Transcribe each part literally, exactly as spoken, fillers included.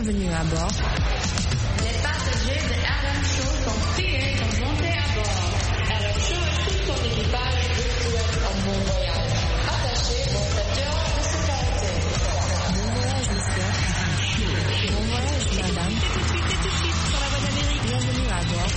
Bienvenue à bord. Les passagers de R M Show sont priés de monter à bord. R M Show et tout son équipage vous souhaitent un bon voyage. Attachez vos ceintures de sécurité. Bon voyage, monsieur. Bon voyage, madame. Tout de suite, tout de suite, sur la voie d'Amérique. Bienvenue à bord.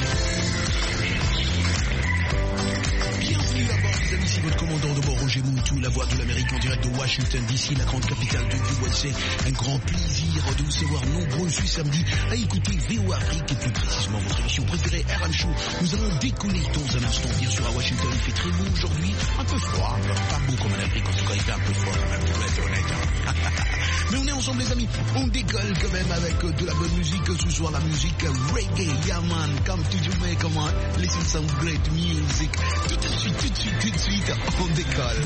Bienvenue à bord, les amis, c'est votre commandant de bord, Roger Moutou, la voix de l'Amérique en direct de Washington D C, la grande capitale de U S A. Un grand plaisir de vous savoir nombreux ce samedi à écouter V O Afrique et plus précisément votre émission préférée R M Show. Nous allons décoller dans un instant, bien sûr, à Washington. Il fait très beau aujourd'hui, un peu froid, pas beau comme en Afrique, en tout cas il fait un peu froid quand même, pour être honnête. Mais on est ensemble, les amis, on décolle quand même avec de la bonne musique ce soir, la musique reggae. Yeah man, come to Jamaica man, listen some great music. Tout de suite, tout de suite, tout de suite, on décolle.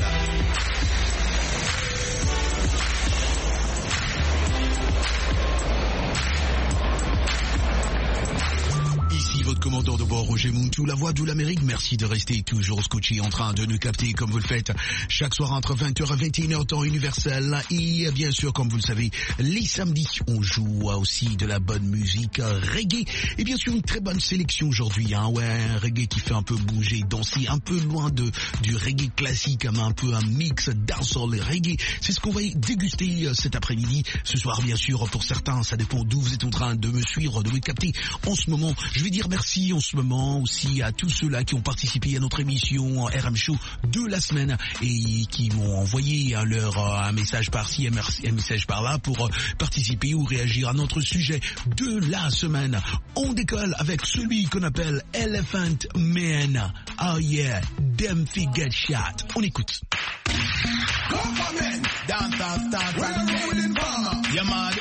Ici votre commandant de bord, Roger Moutou, la voix de l'Amérique. Merci de rester toujours scotché en train de nous capter comme vous le faites chaque soir entre vingt heures et vingt et une heures temps universel. Et bien sûr, comme vous le savez, les samedis, on joue aussi de la bonne musique reggae. Et bien sûr, une très bonne sélection aujourd'hui. Hein, ouais, un reggae qui fait un peu bouger, danser, un peu loin de du reggae classique, mais un peu un mix dancehall et reggae. C'est ce qu'on va déguster cet après-midi. Ce soir, bien sûr, pour certains, ça dépend d'où vous êtes en train de me suivre, de me capter en ce moment. Je vais dire merci en ce moment aussi à tous ceux-là qui ont participé à notre émission R M Show de la semaine et qui m'ont envoyé leur un message par-ci, un message par-là pour participer ou réagir à notre sujet de la semaine. On décolle avec celui qu'on appelle Elephant Man. Oh yeah, them get shot. On écoute. Government, dance and start, we're rolling bomber. You mad?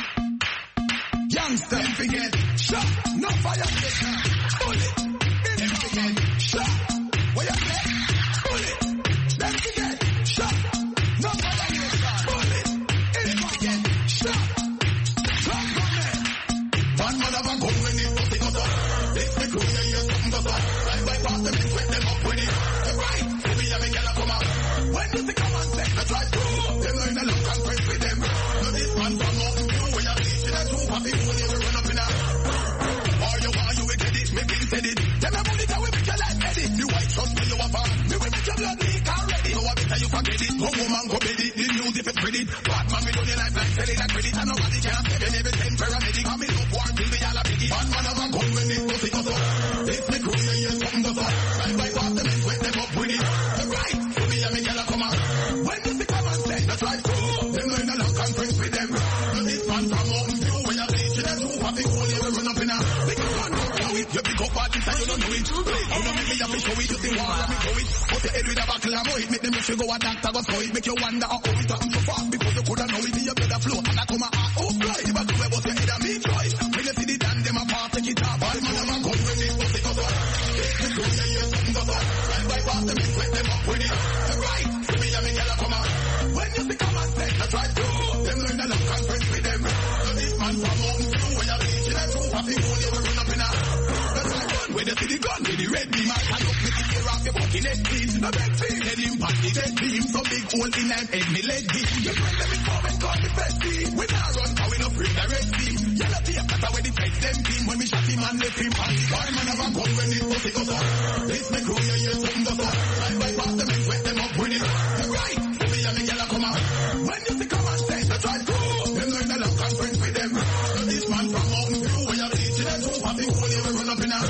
Youngster, them forget shot, no fire station. Bullet, them forget shot. What you say? Bullet, them forget shot, no fire station. Bullet, them forget shot. Government, one man of a gun when it was it up. This the crew, you hear something goes up. Right by past them and sweat them up with it. Right, see me have a girl come out. When you see come and say, that's right, them know in a look and press with them. So this man from Mountain View, where you're reaching a two happy moon, you run up in a. Or you want you will get it, me been said it. Them a bullet, I will make your life edit. The white trust me you have on, me will make your blood leak already. So I better you forget it, no woman go bed it. The news if it's credit, bad man me do the life like selling a credit. And nobody can save you, never send paramedic. I me no war till the all a biggie. Bad man have a gun when it goes it goes up. It's me crew, you hear something goes up. Right by past them and sweat them up with it. Right, so me and me girl a come out. When you see come and say, that's right, cool. Them know in a long conference with them. So this man from Mountain View, where you're reaching a two happy hole, you will run up in a. Because man don't know it, you pick up parties and you don't know it. You know me, me have to show it, you see war and me show it. Put your head with a buckle and it, make them rush you go a doctor go slow it. Make you wonder how it happened so fast, because you coulda know it in your blood a flow. And I come a heart, oh fly, the buckle where was your head and me choice. When you see the damn them apart, take it off. Bad man have a gun when it goes it goes up. It's the crew, you hear something goes up. Right by past them and sweat them up with it. Right, see me and me girl a come out. When you see come and say, that's right, too. Them know in a long conference with them. So this man from Mountain View, where you're reaching a two happy hole, you will run up in a. That's right, one, where you see the gun, with the red beam, I can look, make it tear off your fucking head beam. No big thing, head impact the dead beam. So big hole in them head, me leg beam. You friend them in form and call the best team. We now run, how we no free the red team. Yellow tape, that's how we defend them team. When we shot him and left him, and the gun man have a gun when it goes, it goes up. This me crew, you hear something goes up. Right by past them and sweat them up with it. Right, so me and me girl a come out. When you see come and say, that's right, cool. Them know in a long conference with them. So this man from Mountain View, where you're reaching a two happy hole, you will run up in a.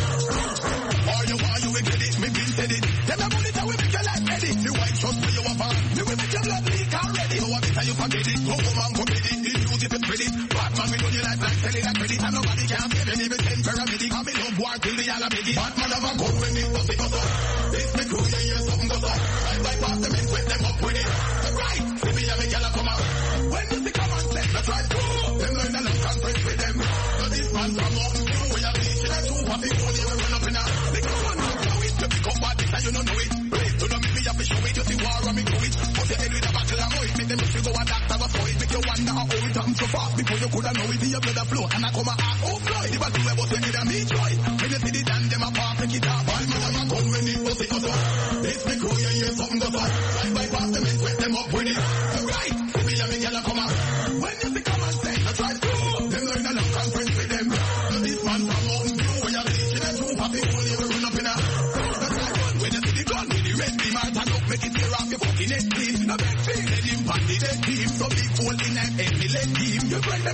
Or you want, you will get it, me been said it. Them a bullet, I will make your life edit. The white trust me you have on, me will make your blood leak already. So I better you forget it, no woman go get it. The news if it's credit, bad man we do your life like selling a credit. And nobody can save you, never send paramedic. And me love war till the all a biggie. Bad man have a gun when it goes, it goes up. This me crew, you hear something goes up. Right by past them and sweat them up with it. Right, see me and me girl a come out. When you see come and say, that's right, cool. Them know in a long conference with them. So this man from Mountain View, where you're reaching a two happy hole, you will run up in a. Because one don't know it, you pick up bodies and you don't know it. Please do not make me have to show it, you see war and me do it. Put your head with a buckle and it, make them if you go a doctor go slow it. Make you wonder how it happened so fast, before you coulda know it in your blood a flow. And I come a heart, oh fly, the battle where was your head and me choice. When you see the damn them apart, take it off. Bad man have a gun when it goes, it goes up. This me crew, you hear something goes up. Right by past them and sweat them up with it. Right, see me and me girl a come out. When you see come and say, that's right, cool.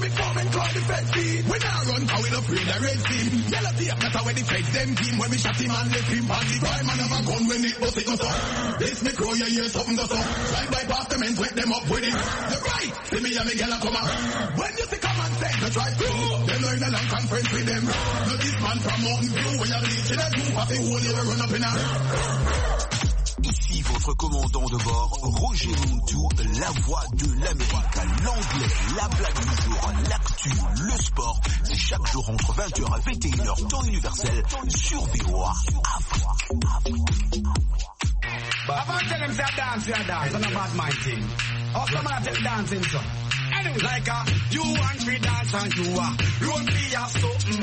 we come and call the feds team. We not run, how we no afraid of red team. Yellow tape, that's how we the feds them team. When we shot him and left him on the crime and have a gun when it bust it no so. This me crow, you hear something does so. Right by past them and wet them up with it. You're right, see me and me girl a come out. When you see come and say, no try to. Them no in a long conference with them. No this man from Mountain View, when you're bleaching a two, have the whole year run up in a. Ici votre commandant de bord, Roger Montou, la voix de l'Amérique, l'anglais, la blague du jour, l'actu, le sport, c'est chaque jour entre vingt heures et vingt et une heures, temps universel, sur V O A Afrique. But I want to tell them say dance, you dance, and a bad mind thing. Or some of them dancing so. Anyway, like a, you want free dance and you are, run me a something,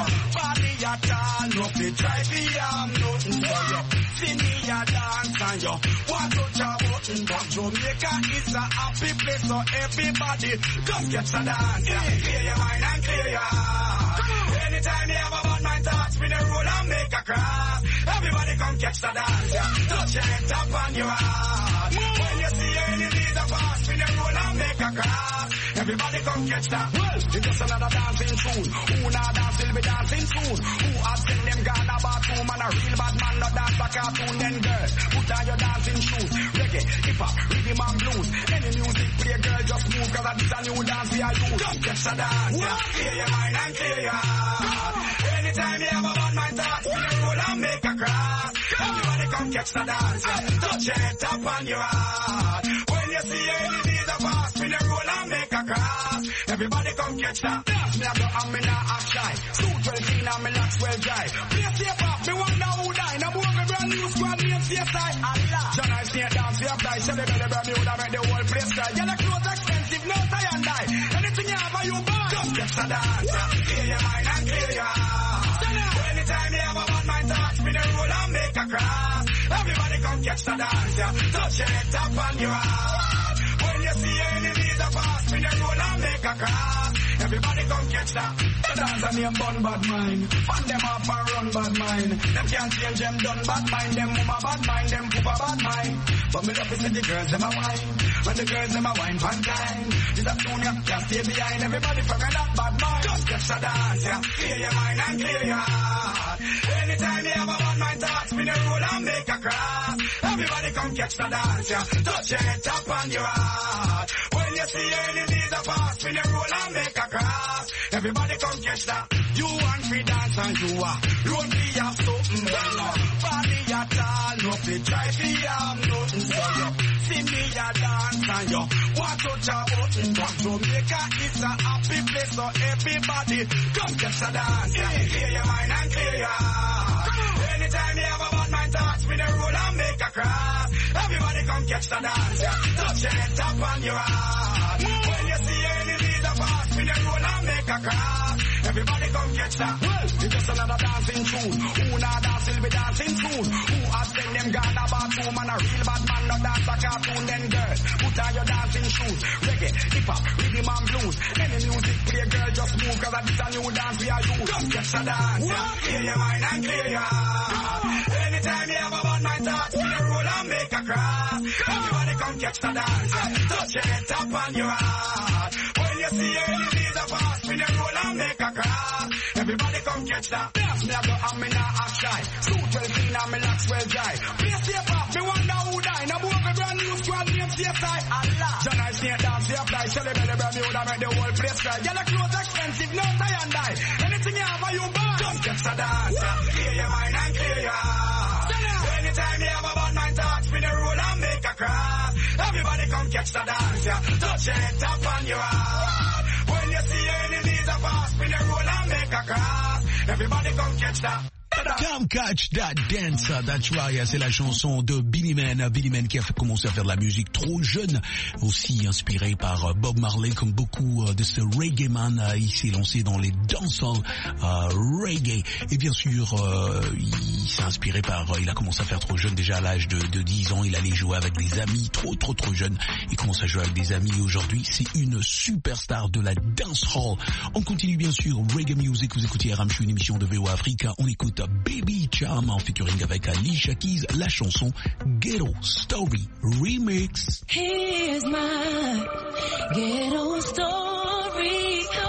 body at all, no fi try fi am nothing for you. See me a dance and you want to touch a button, but Jamaica is a happy place, so everybody come get a dance, yeah. Clear your mind and clear your heart. Anytime you have a bad mind thoughts, spin a roll and make a cross. Everybody come catch the dance, yeah. Touch your head up on your heart. When you see enemies a pass, spin a roll and make a cross. Everybody come catch that. Well, it's just another dancing tune. Who now dance will be dancing soon. Who has seen them gone about two man, a real bad man, no dance a cartoon. Then girls, put on your dancing shoes. Reggae, hip hop, rhythm and blues. Any music play, girl, just move, cause this a new dance we are use. Come catch the dance, yeah. Clear your mind and clear your heart. Anytime you have a bad mind thoughts, spin a roll and make a cross. Everybody come catch the dance, yeah. Touch your head up on your heart. When you see enemies a pass, spin a roll and make a cross. Everybody come catch that. Yes, me a go and me not act shy. Suit well clean and me locks well dry. Play safe off, me wonder who die. Now move a brand new squad, me and C S I. Allah. John I stay dance, we apply. Shelly belly brand new, that make the whole place cry. Yeah, the clothes expensive, no tie and die. Anything you have, you buy. Come catch the dance, yeah. Clear your mind and clear your heart. Anytime you have a bad mind thoughts, spin a roll and make a cross. Everybody come catch the dance, yeah. Touch your head up on your heart. When you see enemies a pass, spin a roll and make a cross. Everybody come catch that. The dance and them bun bad mind. Fan them off and run bad mind. Them can't change them done bad mind. Them mama bad mind, them poopa bad mind. But me love to see the girls them a wine. When the girls them a wine one time. This a tune you can't stay behind. Everybody forget that bad mind. Just catch the dance, yeah. Clear your mind and clear your heart. Anytime you have a bad mind thoughts, spin a roll and make a cross. Everybody come catch the dance, yeah. Touch your head up on your heart. When you see enemies a pass, spin a roll and make a cross. Everybody come catch that. You want free dance and you are run me have something. Body at all, no fi try fi am nothing for you. See me a dance and you want to touch a button, but Jamaica is a happy place, so everybody come catch the dance. Yeah. Clear your mind and clear your heart. Anytime you have a bad mind thoughts, spin a roll and make a cross. Everybody come catch the dance, yeah. Touch your head up on your heart. When you see enemies a pass, spin a roll and make a cross. Everybody come catch that. Well, it's just another dancing tune. Who now dance will be dancing soon. Who has seen them gone about two man, a real bad man, no dance a cartoon. Then girls, put on your dancing shoes. Reggae, hip hop, rhythm and blues. Any music play, girl, just move, cause this a new dance we are use. Come catch the dance, yeah. Clear your mind and clear your heart. Anytime you have a bad mind thoughts, spin a roll and make a cross. Everybody come catch the dance, yeah. Touch your head up on your heart. When you see enemies a pass, spin a roll and make a cross. Everybody come catch that. Yes, me a go and me not act shy. Suit well clean and me locks well dry. Play safe off, me wonder who die. Now move a brand new squad, name C S I. Allah. John I stay dance, we apply. Shelly belly brand new, that make the whole place cry. Yeah, the clothes expensive, no tie and die. Anything you have, you buy. Come catch the dance, yeah. Clear your mind and clear your heart. Anytime you have a bad mind thoughts, spin a roll and make a cross. Everybody come catch the dance, yeah. Touch your head up on your heart. When you see enemies a pass, spin a roll and make a cross. Everybody come catch that. Come catch that dance, that's right, c'est la chanson de Billy Man, Billy Man qui a fait commencer à faire de la musique trop jeune, aussi inspiré par Bob Marley, comme beaucoup de ce reggae man, il s'est lancé dans les dancehall uh, reggae, et bien sûr, euh, il s'est inspiré par, il a commencé à faire trop jeune, déjà à l'âge de, de dix ans, il allait jouer avec des amis, trop trop trop jeune, il commence à jouer avec des amis, aujourd'hui c'est une superstar de la dancehall. On continue bien sûr, reggae music, vous écoutez R M Show, une émission de V O A Afrique, on écoute Baby Charm en featuring avec Alicia Keys, la chanson Ghetto Story Remix. Here's my ghetto story.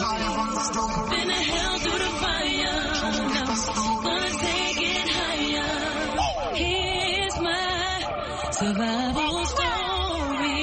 Been a hell through the fire. Gonna take it higher. Here's my survival story.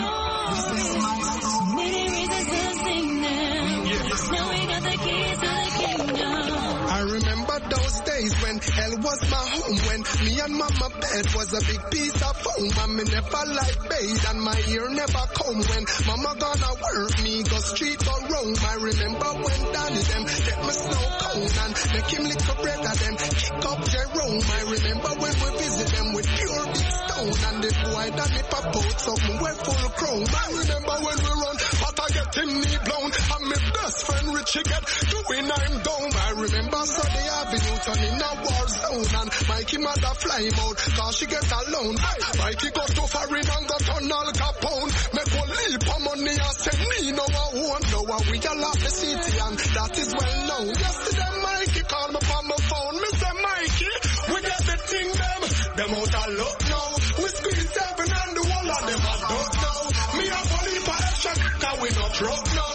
Many reasons to sing them. Now we got the keys to the kingdom. I remember those days when hell was my home, when me and mama bed was a big piece of foam, and me never like bathe and my ear never comb. When mama gonna work, me go street go roam. I remember when daddy them get me snow cone and make him lick a bread of them kick up Jerome. I remember when we visit them with pure big stone, and the boy that me pop out something we're full chrome. I remember when we run, but I get him knee blown, and my best friend Richie get doing I'm down. I remember Sunday Avenue turning a war zone, and Mikey mother fly out cause she get alone. Mikey go to foreign and got on Al Capone. Make one leap of money and send me no I won't know how we all off the city, and that is well known. Yesterday Mikey called me from my phone. Me say Mikey, we get the thing them. Them out a look now. We squeeze seven and the whole of them a duck now. Me a bully for action cause we no truck now.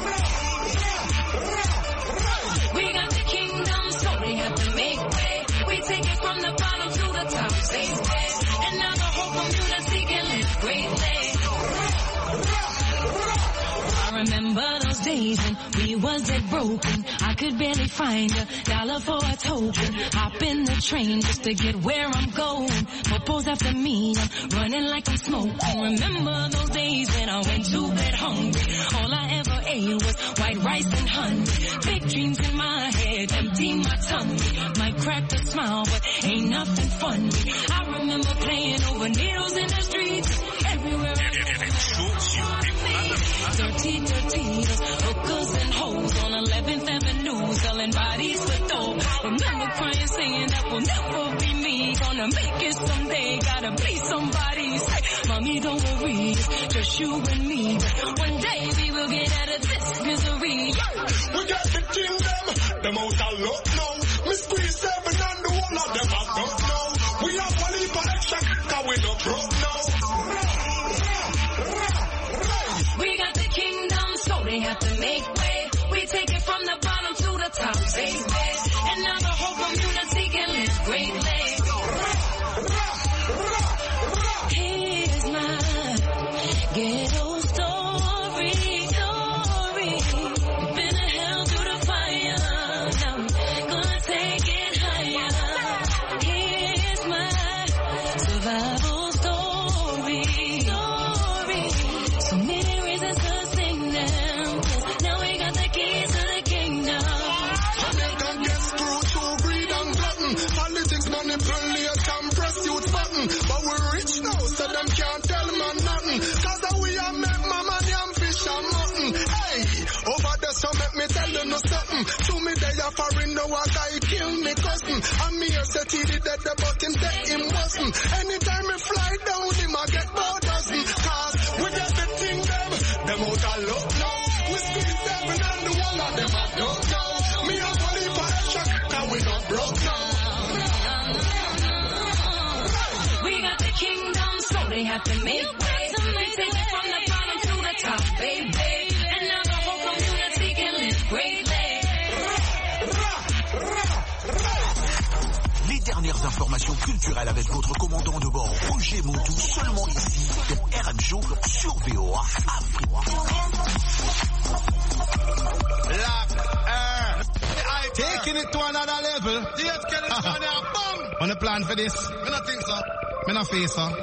We got the kingdom, so we have to make way. We take it from the bottom to the top, say way. And now the whole community can live greatly. I remember those days when we was dead broken. I could barely find a dollar for a token. Hop in the train just to get where I'm going. Propose after me, I'm running like I'm smoking. Remember those days when I went to bed hungry. All I ever ate was white rice and honey. Big dreams in my head, empty my tummy. Might crack a smile, but ain't nothing funny. I remember playing over needles in the streets. Everywhere I go. Dirty, dirty, hookers and hoes on eleventh Avenue, selling bodies for dough. Remember crying, saying that will never be me. Gonna make it someday, gotta be somebody. Say, mommy, don't worry, it's just you and me. One day we will get out of this misery. We got the kingdom, them out a lot now. Me squeeze seven and the whole of them a duck now. We have money for action, cause we no broke now. We got the kingdom, so they have to make way. We take it from the bottom to the top, say way. And now the whole community can live greatly. Here's my ghetto story, story. Been a hell through the fire, now gonna take it higher. Here's my survival story, story. So many reasons to sing them. Now we got the keys to the kingdom. Jamaica gets through to greed and glutton. Politics manipulate and press youth button. But we're rich now, so them can't tell man nothing. Cause we are make mama yam fish and mutton. Hey, over there so make me tell you no something. To me they are foreign, no a guy kill me cousin. I'm here said he did that, but him say him wasn't. Anytime me fly down, him I get more dozen. Cause we get the thing them, them out a look now. We squeeze seven and the whole of them a duck now. Me a bully for action, cause we not broke now. We got the kingdom, so they have to make way. We take it from the bottom to the top, baby. And now the whole community can live greatly. Les dernières informations culturelles avec votre commandant de bord, Roger Montou, seulement ici, dans R M Show sur V O A Afrique. Taking it to another level. Yes, get it to another bomb. On the plan for this? Me not think so. Me not face so.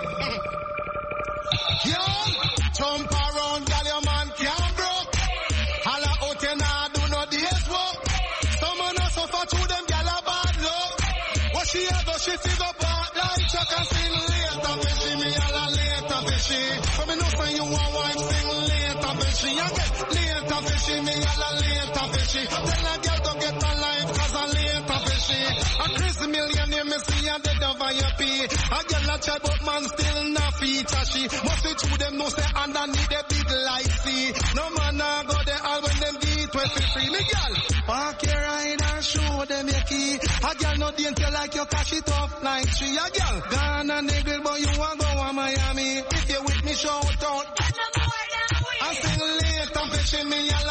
Yo, jump around, girl, your man can't broke. Holla out and I do no day's work. Someone else suffer to them, girl, a bad luck. What she has, she figure part like Chuck and sing later, fishy. Me all a later, fishy. So me know say you want wife sing later, fishy. I get later, fishy. Me all a later, fishy. Tell a girl don't get a life cause a later, fishy. A Chris millionaire, me see a dead over your pay. A girl a chat but man still not feature she. Must be true them know say underneath the big light see. No man a go there all when them get twenty free. Me girl, park your ride and show them your key. A girl no dainty like you cash it off like tree. A girl gone and niggle but you want go to Miami. If you with me shout out. I sing later, fishing me all a later.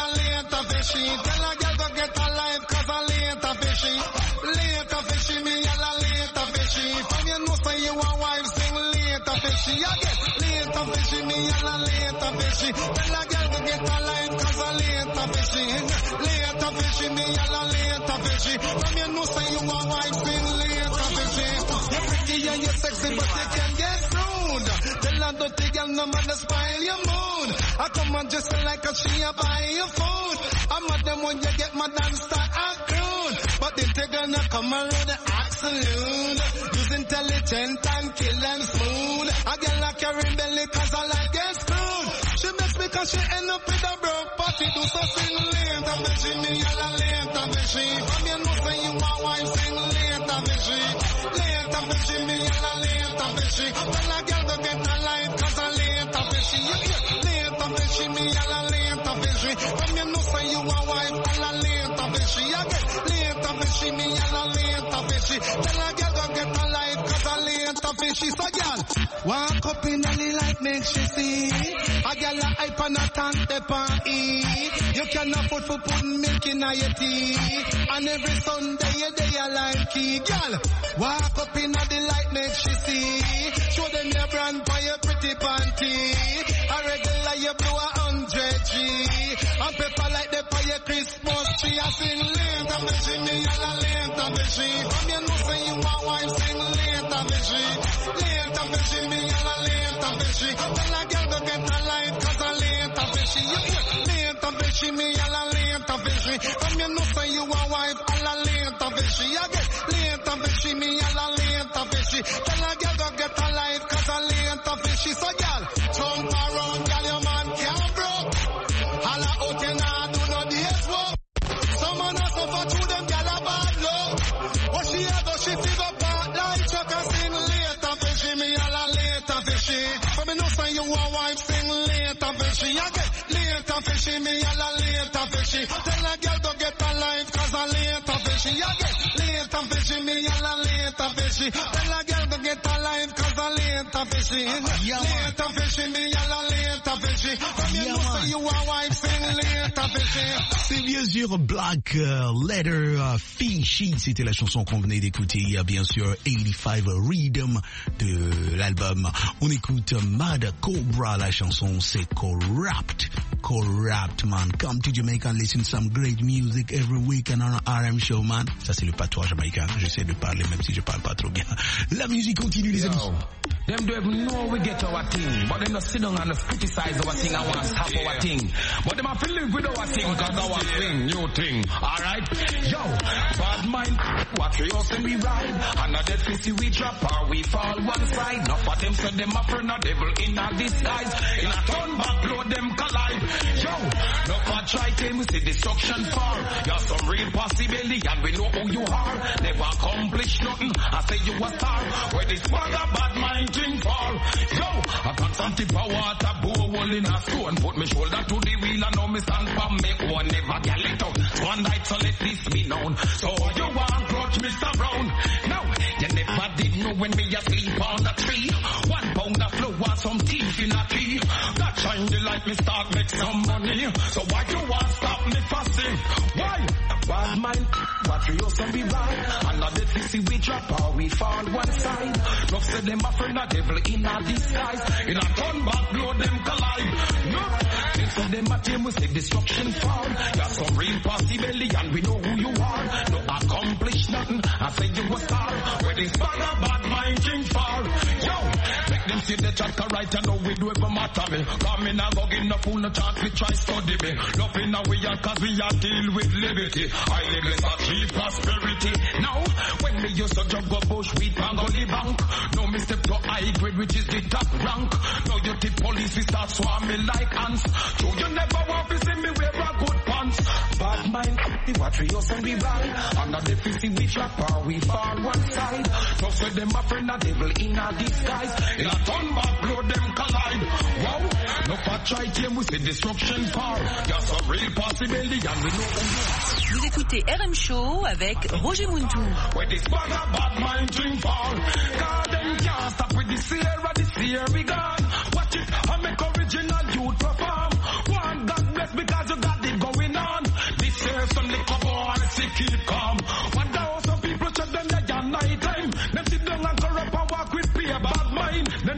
later fishy. Tell a girl go get a life cause a later fishy. Later fishy, me yell a later fishy. From you know say you a wife sing later fishy. Again, later fishy, me yell a later fishy. Tell a girl go get a life cause a later fishy. Later fishy, me yell a later fishy. From you know say you a wife sing later fishy. You're pretty and you're sexy but you can get rude. Tell a dirty girl no matter spoil your mood. I come on just like a she a buy your food. I'm at them when you get my dance start acting. But then they gonna come around the absolute. Use intelligent and kill and smooth. I get like a belly cause I like get screwed. She makes me cause she end up with a broke party. Do so sing later fishy. Me yell a later fishy. From you know say you a wife sing later fishy. Later fishy. Me yell a later fishy. Tell a girl to get a life cause a later fishy. Later fishy. Me yell a later fishy. From you know say you a wife all a later fishy. Again later fishy. Me yell a later fishy. Tell a girl to get a life cause a later fishy. So girl walk up in a light make she see. A girl a hype and a tank de pan eat. You can afford for putting milk in your tea. And every Sunday you day a like key. Girl walk up in a the light make she see. Show them your brand for your pretty panty. A regular you blow a hundred G. And pepper like the for your Christmas tree. I sing later fishy. Me yell a later fishy. From you know say you a wife sing later fishy. Later fishy. Me yell a later fishy. Tell a girl to get a life cause a later fishy. You hear? Later fishy. Me yell a later fishy. From you know say you a wife all a later fishy. Again later fishy. Me yell a later fishy. Tell a girl to get a life cause a later fishy. So girl jump around girl your man can't broke. Holla out you nah do no days work. Someone a suffer through them girl a bad luck. What she a go she figure part like chuck a sing later fishy. Me yell a later fishy. For me know say you a wife sing later fishy. Again later fishy. Me yell a later fishy. Tell a girl to get a life cause a later fishy. Again later fishy. Me yell a later fishy. Tell a girl to get a life cause a later fishy. Later fishy. Me yell a later fishy. For me know say you a wife sing later fishy. C'est bien sûr Black uh, Letter uh, Fishy, c'était la chanson qu'on venait d'écouter, il y a bien sûr eighty-five Rhythm de l'album. On écoute Mad Cobra, la chanson c'est Corrupt. Corrupt, man. Come to Jamaica and listen to some great music every week on our R M show, man. Ça c'est le patois jamaïcain, j'essaie de parler même si je parle pas trop bien. La musique continue les amis. Them don't even know we get our thing, but them not sit down and criticize our thing and want to stop our thing. But them have to live with our thing, cause our thing, new thing. Alright? Yo, bad mind, what we also we ride. And a dead fifty we drop or we fall one side. Not for them, so them a friend a devil in a disguise. In a turn back, load them collide. Yo, no for try them, we see destruction fall. You're some real possibility and we know who you are. Never accomplish nothing, I say you a star. Where this bag of bad mind thing fall. Yo, I got some tip of water, bowl in a stone. Put me shoulder to the wheel and now me stand for me. One never get it out. One night so let this be known. So you want grudge, Mister Brown? No, you never did know when me asleep on the tree. One pound of flour, some teeth in a tree. That shine the light, me start make some money. So why you want stop me fasting? Why? Bad mind, what we also be right. And not that we see we drop or we fall one side. Love said them a friend a devil in a disguise. In a turn back, blow them collide. No, they said them a team we see destruction fall. You're some real possibility and we know who you are. No accomplish nothing, I say you a star. Where this bag of bad mind thing fall. Yo, make them see the chat right and know we do ever matter me. Come in and go give no fool no chance we try study me. Nothing now we are cause we are deal with liberty. I live in achieve prosperity. Now, when me used to jump go bush weed and go the bank. No me step to high grade which is the top rank. Now you the police we start swarming like ants. So you never want to see me wear a good pants. Bad mind, the watch we also be right. Under the fifty we drop or we fall one side. So say them a friend a devil in a disguise. In a turn back blow them collide. Wow, no for try team we see destruction fall. Just a real possibility and we know. Vous écoutez R M Show avec Roger Muntou. Where this bag of bad mind dream fall. God them can't stop with this year and this year we gone. Watch it, I make original youth perform. One God bless because you got it going on.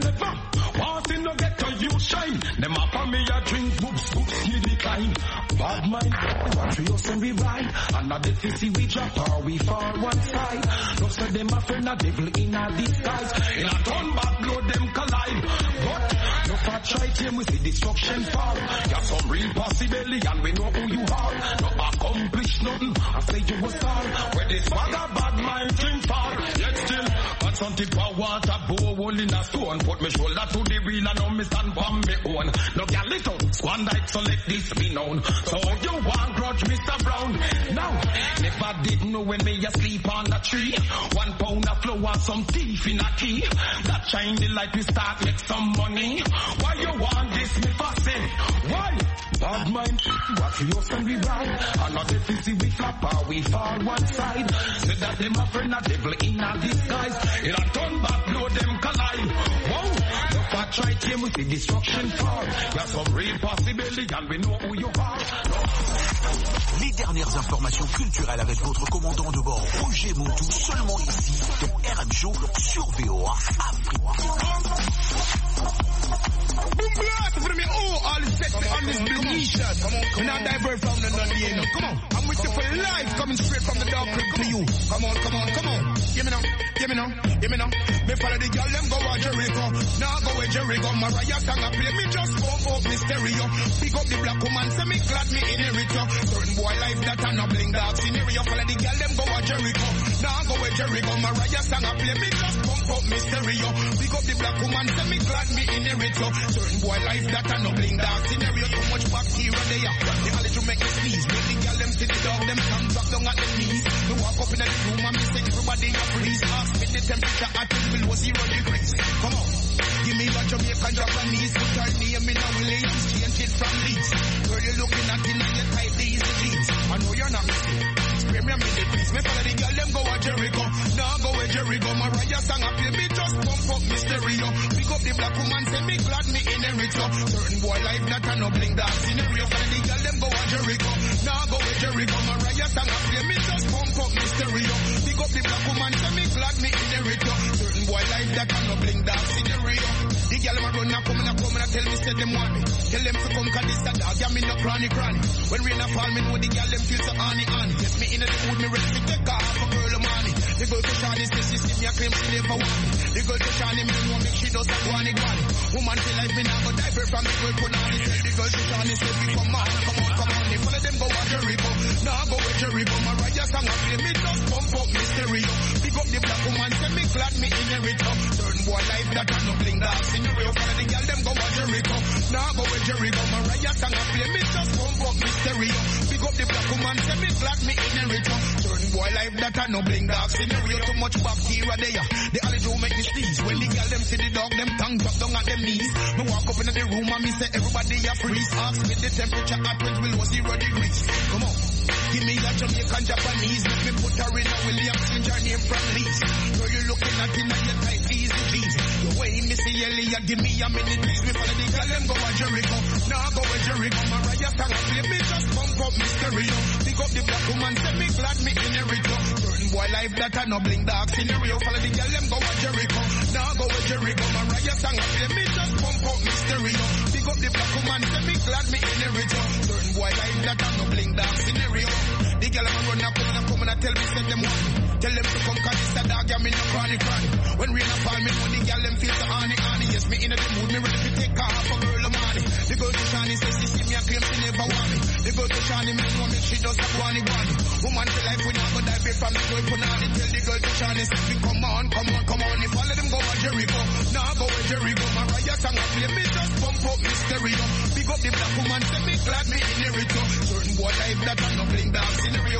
never want to no get to you shine. Them up on me a drink books, books you decline. Bad mind, what we also we ride. And not the fifty we drop or we fall one side. No say them a friend a devil in a disguise. In a turn back blow them collide. But no fat try team we see destruction fall. Got some real possibility and we know who you are. No accomplish nothing, I say you was all. Where this bag a bad mind thing fall. Yet still, but some tip of water bow hole in a stone. Put me shoulder to the wheel and now me stand for me own. No girl little, squandered so let this be known. So you want grudge Mister Brown. Now, never did know when me asleep on the tree. One pound of flour, some thief in a key. That shine the light we start make some money. Why you want this me for say? Why? Bad mind, what you send we ride. Another fifty we flap or we fall one side. Say that them a friend a devil in a disguise. In a turn back blow them collide. Whoa, the fat try team with the destruction fall. Got some real possibility and we know who you are. Les dernières informations culturelles avec votre commandant de bord Roger Montou, seulement ici dans R M Show sur V O A Afrique. Boom blast for me, oh, all the sexy on this blue t-shirt. Come on, come on. We're not divert from the Nundiano. Come on, I'm with you for life, coming straight from the dark crib to you. Come on, come on, come on. Give me now, give me now, give me now. Me follow the girl, them go to Jericho. Now go with Jericho. Mariah sang a play, me just pump up me stereo. Pick up the black woman, say me glad me inherit you. Certain boy life that I no bling dark scenario. Follow the girl, them go to Jericho. Now go with Jericho. Mariah sang a play, me just pump up me stereo. Pick up the black woman, say me glad me inherit you. Certain boy life that I no bling dark scenario. Too much bacteria there. The college you make me sneeze. Make the girl them sit the dog, them come drop down at their knees. Me walk up in the room and me say everybody a freeze. Ask me the temperature at below zero degrees. Come on, give me a Jamaican Japanese. Put her name in a Williams, change it from Leeds. Girl you looking at in your tight these jeans. I know you're not mistaken. Spray me a minute please. Me follow the girl them go to Jericho. Now go with Jericho. Mariah sang a play me just pump up me stereo. Pick up the black woman say me glad me inherit you. Certain boy life that I no bling that scenario. Follow the girl them go to Jericho. Now go with Jericho. Mariah sang a play me just pump up me stereo. Pick up the black woman say me glad me inherit you. Certain boy life that I no bling that scenario. The girl them a run a come and a come and a tell me say them want me. Tell them to come cause this a dog. Yeah me no cranny cranny. When rain a fall me know the girl them feel so honey honey. Get me in the mood me ready to take off a girl of money. The girl to Shani say she see me a claim she never want me. The girl to Shani me know make she does a guani guani. Woman feel like me now go dive from the girl put on the tell the girl to Shani say we come on come on come on. If all of them go to Jericho. Now go with Jericho. Mariah sang a play me just pump up me stereo. Pick up the black woman say me glad me inherit you. Certain boy life that I no bling that scenario. Follow the girl them go to Jericho. Now go with Jericho. Mariah sang a play me just pump up me stereo. Pick up the black woman say me glad me inherit you. Certain boy life that I no bling that scenario. Too much bacteria there. The allergy make me sneeze. When the girl them see the dog them tongue drop down at them knees. Me walk up into the room and me say everybody a freeze. Ask me the temperature at twenty below zero degrees. Come on. Give me a Jamaican Japanese. Let me put her in a Williams, change her name from Leeds. Girl, you looking at in your tight easy jeans. The way me see Elia, give me a minute please. Me follow the girl, them go to Jericho. Now go to Jericho. Mariah sang a play, me just pump up me stereo. Pick up the black woman, say me glad me inherit you. Certain boy life that I no bling dark scenario. Follow the girl, them go to Jericho. Now go to Jericho. Mariah sang a play, me just pump up me stereo. Pick up the black woman, say me glad me inherit you. Certain boy life that I no bling dark scenario. The girl I'm run up, come and come and tell me, send them one. Tell them to come, cause it's a dog, I'm in no cranny cranny. When rain a fall, me know the girl them feel so honey honey. Yes, me in the mood, me ready to take off a girl of money. The girl to Shani says she see me a claim she never want me. The girl to Shani, me know me, she does a guani guani. Woman feel like we not go die pay from the girl punani. Tell the girl to Shani, say me come on, come on, come on. If all of them go to Jericho, now go to Jericho. Mariah sang a play, me just pump up me stereo. Pick up the black woman, say me glad me inherit you. Certain boy life that I'm not bling down.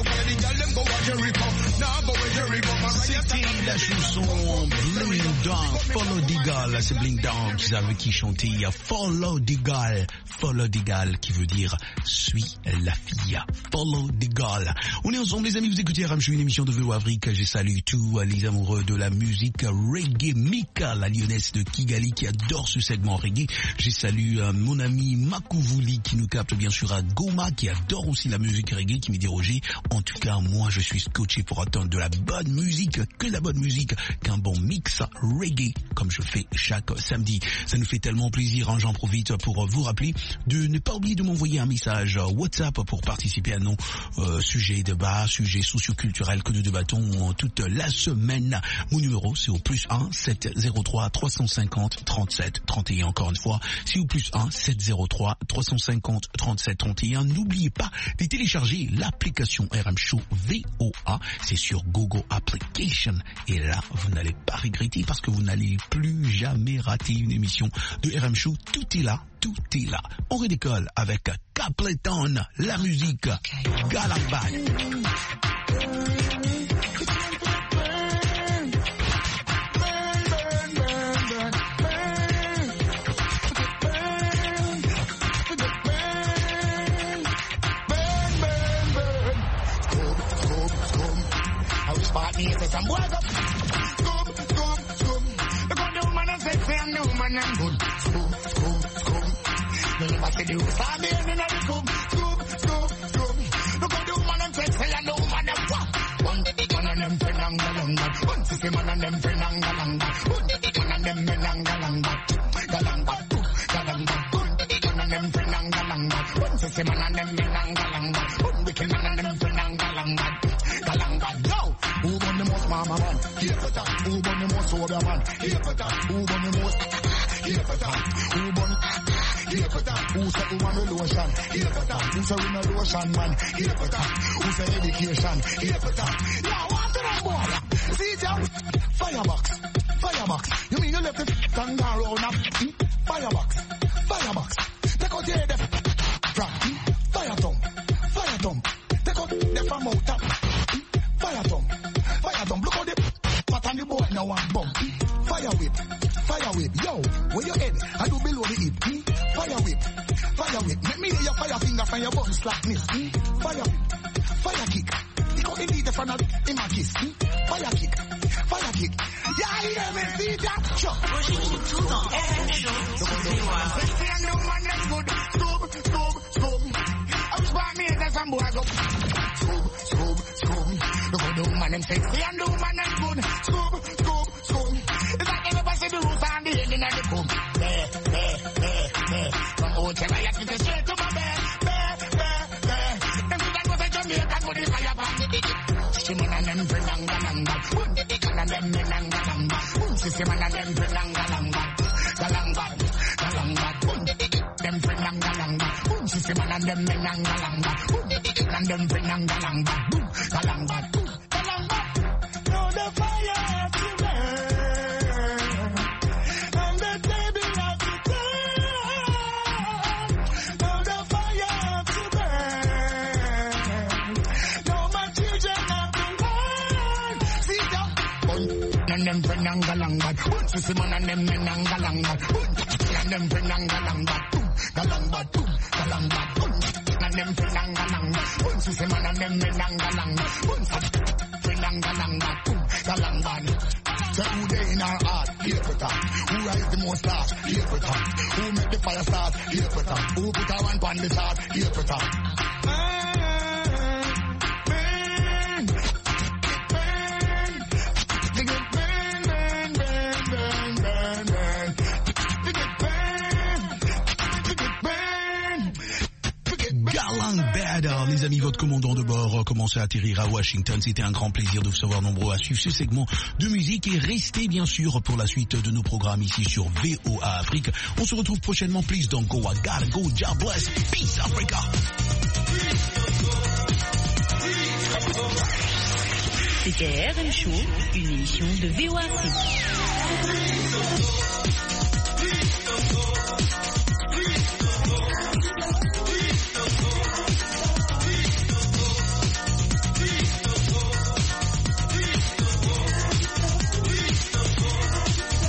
C'était la chanson Bling Down, Follow the Girl, c'est Bling Down qui savait qui chantait Follow the Girl, Follow the Girl qui veut dire suis la fille, Follow the Girl. On est ensemble les amis, vous écoutez R M Show, une émission de V O A Afrique. Je salue tous les amoureux de la musique reggae, Mika, la lyonnaise de Kigali qui adore ce segment reggae. Je salue euh, mon ami Makouvuli qui nous capte bien sûr à Goma, qui adore aussi la musique reggae, qui me dit Roger, en tout cas moi je suis scotché pour entendre de la bonne musique. musique, que la bonne musique, qu'un bon mix reggae, comme je fais chaque samedi. Ça nous fait tellement plaisir, hein, j'en profite pour vous rappeler de ne pas oublier de m'envoyer un message WhatsApp pour participer à nos euh, sujets débats, sujets socioculturels que nous débattons toute la semaine. Mon numéro, c'est au plus un sept zéro trois trois cent cinquante trente-sept trente et un. Encore une fois, c'est au plus un sept zéro trois trois cent cinquante trente-sept trente et un. N'oubliez pas de télécharger l'application R M Show V O A. C'est sur Google Application. Et là, vous n'allez pas regretter parce que vous n'allez plus jamais rater une émission de R M Show. Tout est là, tout est là. On redécolle avec Capleton, la musique Galambad. Some boys up, scoop, scoop, scoop. Look at the woman and sexy and the woman and good. Scoop, scoop, scoop. You never see the roof of the end in the scoop. Scoop, scoop, scoop. Look at the woman and sexy and the woman and what? One man and them penangalanga. One sissy man and them penangalanga. One man and them penangalanga. Galanga, galanga. One man and them penangalanga. One sissy man and them penangalanga. One wicked man and them penangalanga. Galanga, yo! Who born the most mama man? Here for that. Who born the most sober man? Here for that. Who born the most? Here for that. Who born? Here for that. Who say woman with lotion? Here for that. Who say we no lotion man? Here for that. Who say education? Here for that. Now what do I want? See it out. Firebox. Firebox. You mean you left the tongue around up? Firebox. Firebox. Take out your head. Fire thumb. Fire thumb. Take out the from out top. Fire thumb. Fire thumb. Look how the pat on the boy now one bump. Fire whip. Fire whip. Yo, where your head? I do below the hip. Fire whip. Fire whip. Let me hear your fire finger from your bum slackness. Fire whip. Fire kick. You can't delete the front of in my kiss. Fire kick. Fire kick. Yeah, you hear me? See that? Sure. Tout en R M Show. Sexy and no man that's good. Scoop, scoop, scoop. I was born here, there's some boy go. Scoop, scoop, scoop. Look at the woman and sexy and the woman that's good. Scoop, scoop, scoop. It's like everybody see the roof and the head in the coop. There, there, there, there. From hotel I have to go straight to my bed. There, there, there. Them see that was a Jamaican with the fire pan. Shimon and them brinanga-langa. One and them menanga-langa. One system and them brinanga-langa. Galanga, galanga. One them brinanga-langa. One system and them menanga-langa. One and them brinanga-langa. Galanga, galanga. Now the fire has to burn. And the table has to turn. Now the fire has to burn. Now my children have to learn. See that? One and them brinanga-langa. One system and them menanga-langa. One and them brinanga-langa. Galanga, galanga. And them brinanga-langa. One system and them menanga-langa. One brinanga-langa. Galanga. So who they in our heart? Here for that. Who rise the most stars? Here for that. Who make the fire start? Here for that. Who put our one pan the start? Here for that. Alors, les amis, votre commandant de bord commence à atterrir à Washington. C'était un grand plaisir de vous savoir nombreux à suivre ce segment de musique et restez bien sûr pour la suite de nos programmes ici sur V O A Afrique. On se retrouve prochainement. Please don't go, I gotta go. God bless. Peace, Africa. C'était R M Show, une émission de V O A Afrique.